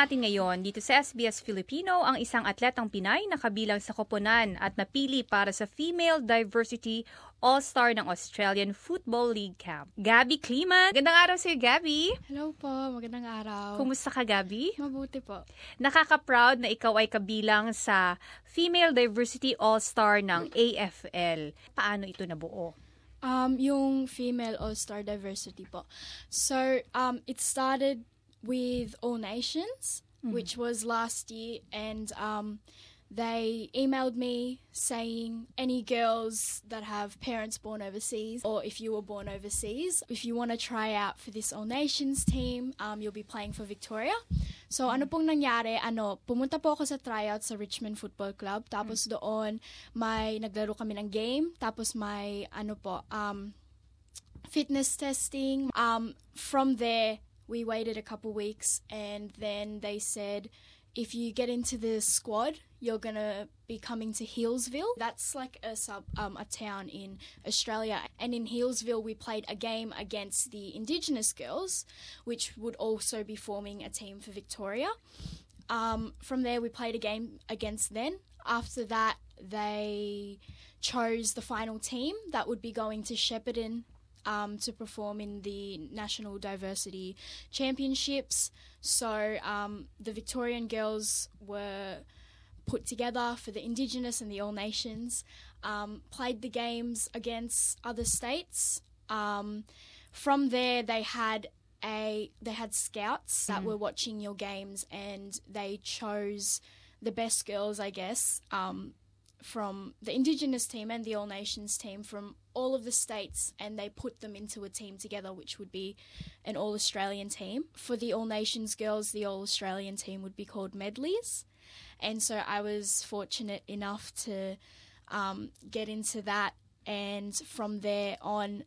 natin ngayon dito sa SBS Filipino ang isang atletang Pinay na kabilang sa koponan at napili para sa Female Diversity All-Star ng Australian Football League Camp. Gabby Kleeman. Magandang araw sa'yo, Gabby. Hello po, magandang araw. Kumusta ka, Gabby? Mabuti po. Nakaka-proud na ikaw ay kabilang sa Female Diversity All-Star ng AFL. Paano ito nabuo? Yung Female All-Star Diversity po. So, it started with All Nations, which was last year, and they emailed me saying any girls that have parents born overseas, or if you were born overseas, if you want to try out for this All Nations team, you'll be playing for Victoria. So, ano pong nangyari, pumunta po ako sa tryout sa Richmond Football Club, tapos doon, naglaro kami ng game, tapos fitness testing. From there, we waited a couple weeks, and then they said, if you get into the squad, you're going to be coming to Healesville. That's like a town in Australia. And in Healesville, we played a game against the Indigenous girls, which would also be forming a team for Victoria. From there, we played a game against them. After that, they chose the final team that would be going to Shepparton to perform in the National Diversity Championships. So the Victorian girls were put together for the Indigenous and the All Nations, played the games against other states. From there, they had scouts that were watching your games, and they chose the best girls, I guess, from the Indigenous team and the All Nations team from all of the states, and they put them into a team together, which would be an All-Australian team. For the All Nations girls, the All-Australian team would be called Medleys. And so I was fortunate enough to get into that, and from there on,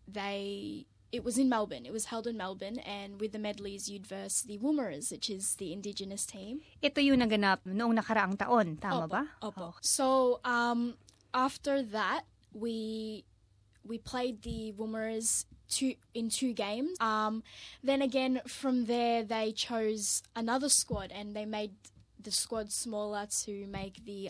it was in Melbourne. It was held in Melbourne, and with the Medleys, you'd verse the Woomerers, which is the Indigenous team. Ito yung naganap noong nakaraang taon, tama ba? Opo. So, after that, we played the Woomerers in two games. Then again, from there, they chose another squad, and they made the squad smaller to make the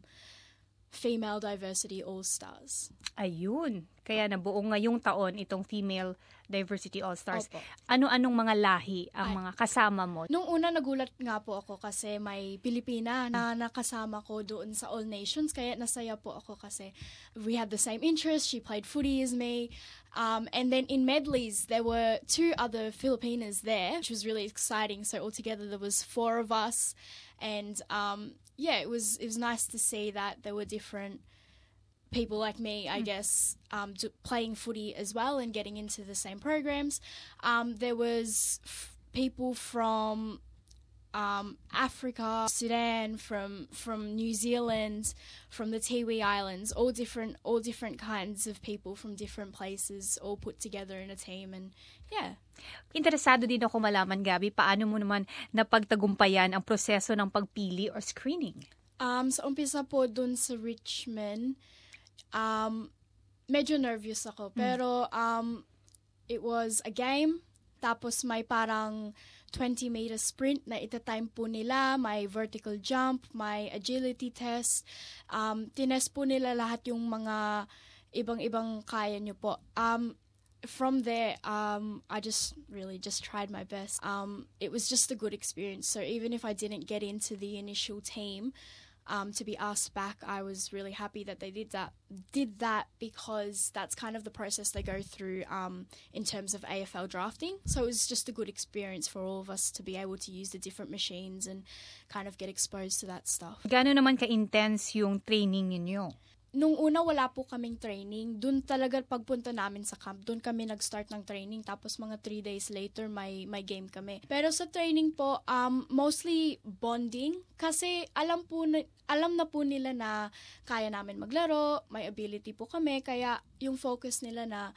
Female Diversity All-Stars. Ayun. Kaya nabuo ngayong taon itong Female Diversity All-Stars. Opo. Ano-anong mga lahi ang mga kasama mo? Nung una, nagulat nga po ako kasi may Pilipina na nakasama ko doon sa All Nations. Kaya nasaya po ako kasi we had the same interests. She played footy as me. And then in medleys, there were two other Filipinas there, which was really exciting. So altogether, there was 4 of us. And it was nice to see that there were different people like me, I guess, playing footy as well and getting into the same programs. There was people from Africa, Sudan, from New Zealand, from the Tiwi Islands, all different kinds of people from different places, all put together in a team, and yeah. Interesado din ako malaman, Gabby, paano mo naman napagtagumpayan ang proseso ng pagpili or screening? Sa umpisa po dun sa Richmond, medyo nervous ako. Pero it was a game, tapos may parang 20-meter sprint na itatime po nila, may vertical jump, may agility test. Tinest po nila lahat yung mga ibang kaya nyo po. From there, I just tried my best. It was just a good experience. So even if I didn't get into the initial team, to be asked back, I was really happy that they did that because that's kind of the process they go through in terms of AFL drafting. So it was just a good experience for all of us to be able to use the different machines and kind of get exposed to that stuff. Gaano naman ka-intense yung training ninyo? Nung una, wala po kaming training. Doon talaga pagpunta namin sa camp, doon kami nag-start ng training. Tapos mga 3 days later, may game kami. Pero sa training po, mostly bonding. Kasi alam na po nila na kaya namin maglaro, may ability po kami. Kaya yung focus nila na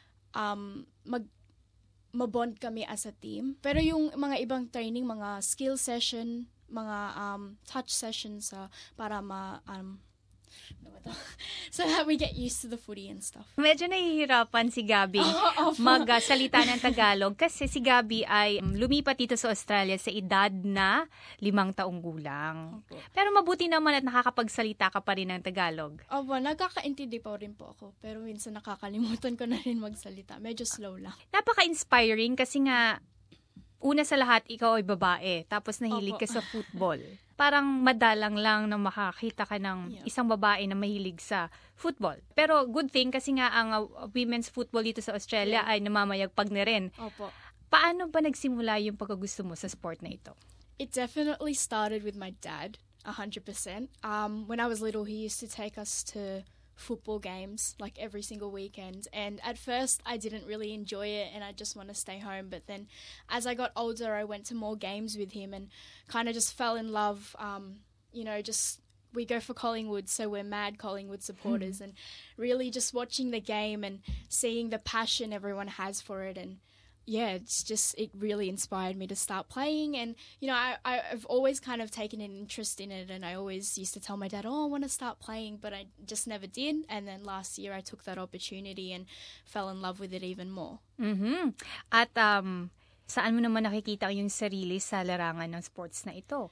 mabond kami as a team. Pero yung mga ibang training, mga skill session, mga touch sessions para so that we get used to the footy and stuff. Medyo nahihirapan si Gabby magsalita ng Tagalog kasi si Gabby ay lumipat dito sa Australia sa edad na 5 taong gulang. Pero mabuti naman at nakakapagsalita ka pa rin ng Tagalog. Opo, nagkakaintindi pa rin po ako. Pero minsan nakakalimutan ko na rin magsalita. Medyo slow lang. Napaka-inspiring kasi nga una sa lahat, ikaw ay babae, tapos nahilig ka sa football. Parang madalang lang na makakita ka ng isang babae na mahilig sa football. Pero good thing kasi nga ang women's football dito sa Australia ay namamayagpag na rin. Opo. Paano ba nagsimula yung pagkagusto mo sa sport na ito? It definitely started with my dad, 100%. When I was little, he used to take us to football games like every single weekend, and at first I didn't really enjoy it and I just want to stay home, but then as I got older I went to more games with him and kind of just fell in love. Just we go for Collingwood, so we're mad Collingwood supporters, and really just watching the game and seeing the passion everyone has for it, and it really inspired me to start playing. And I've always kind of taken an interest in it, and I always used to tell my dad, I want to start playing, but I just never did. And then last year I took that opportunity and fell in love with it even more. Mm-hmm. At saan mo naman nakikita yung sarili sa larangan ng sports na ito?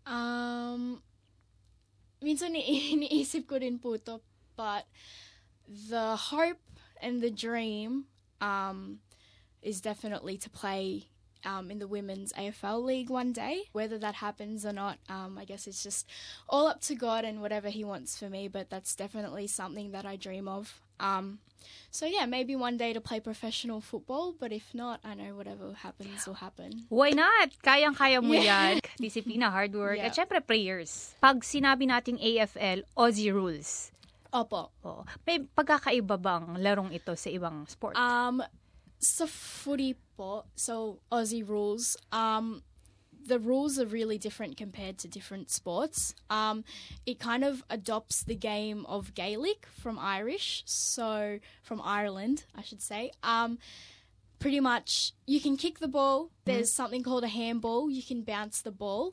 Minsan iniisip ko din po to, but the hope and the dream is definitely to play in the women's AFL league one day. Whether that happens or not, I guess it's just all up to God and whatever he wants for me, but that's definitely something that I dream of. Maybe one day to play professional football, but if not, I know whatever happens will happen. Why not? Kayang-kaya mo yan. Disiplina, hard work, at syempre prayers. Pag sinabi nating AFL, Aussie rules. Opo. Oh. May pagkakaiba bang larong ito sa ibang sport? Sa footy po, so Aussie rules, the rules are really different compared to different sports. It kind of adopts the game of Gaelic from Irish, so from Ireland, I should say. Pretty much, you can kick the ball. There's something called a handball. You can bounce the ball.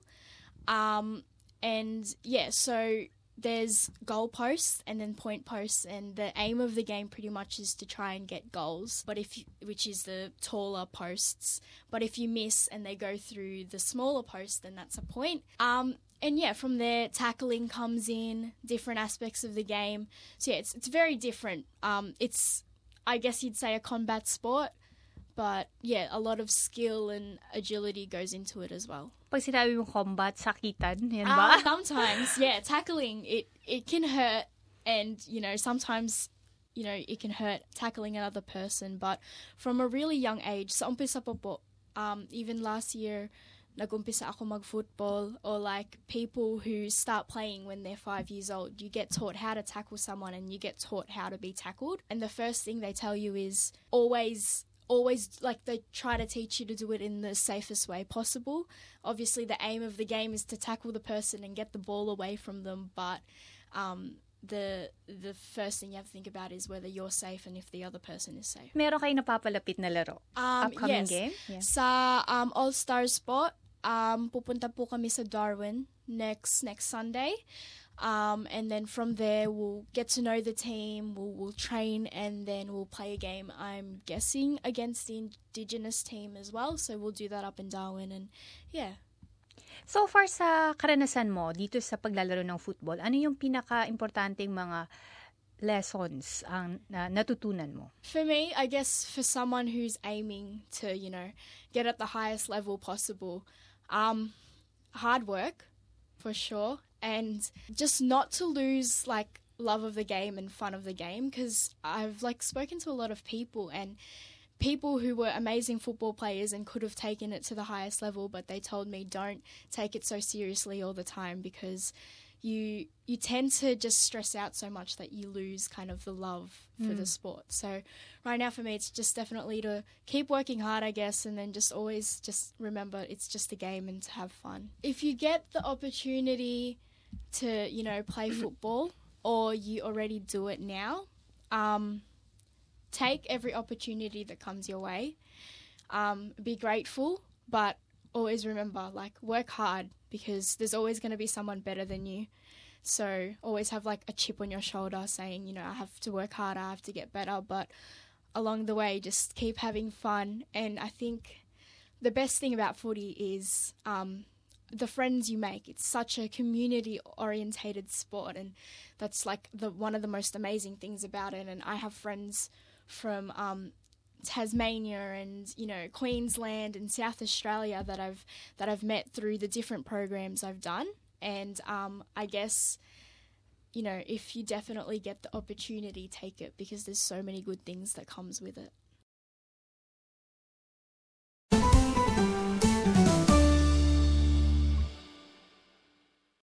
So there's goal posts and then point posts, and the aim of the game pretty much is to try and get goals, which is the taller posts. But if you miss and they go through the smaller post, then that's a point. From there, tackling comes in, different aspects of the game. So it's very different. It's, I guess you'd say, a combat sport, but a lot of skill and agility goes into it as well. Pag sinabi mo combat, sakitan, yan ba? Sometimes, tackling, it can hurt, and, sometimes, it can hurt tackling another person, but from a really young age, sa umpisa pa po, even last year, nag-umpisa ako mag-football, or like people who start playing when they're 5 years old, you get taught how to tackle someone and you get taught how to be tackled, and the first thing they tell you is always like they try to teach you to do it in the safest way possible. Obviously the aim of the game is to tackle the person and get the ball away from them, but the first thing you have to think about is whether you're safe and if the other person is safe. Meron kayo napapalapit na laro? Upcoming game? Yeah. Sa All-Star Sport, pupunta po kami sa Darwin next Sunday. And then from there we'll get to know the team, we'll train, and then we'll play a game, I'm guessing, against the Indigenous team as well. So we'll do that up in Darwin, and So far sa karanasan mo dito sa paglalaro ng football, ano yung pinaka-importanteng mga lessons ang natutunan mo? For me, I guess for someone who's aiming to, get at the highest level possible, hard work, for sure. And just not to lose love of the game and fun of the game, because I've spoken to a lot of people, and people who were amazing football players and could have taken it to the highest level, but they told me don't take it so seriously all the time, because you tend to just stress out so much that you lose kind of the love for the sport. So right now for me, it's just definitely to keep working hard, I guess, and then just always just remember it's just a game and to have fun. If you get the opportunity to, play football, or you already do it now, take every opportunity that comes your way. Be grateful, but always remember, work hard, because there's always going to be someone better than you. So always have like a chip on your shoulder saying, I have to work harder, I have to get better. But along the way, just keep having fun. And I think the best thing about footy is the friends you make. It's such a community-orientated sport, and that's like one of the most amazing things about it. And I have friends from Tasmania and Queensland and South Australia that I've met through the different programs I've done. And I guess if you definitely get the opportunity, take it, because there's so many good things that comes with it.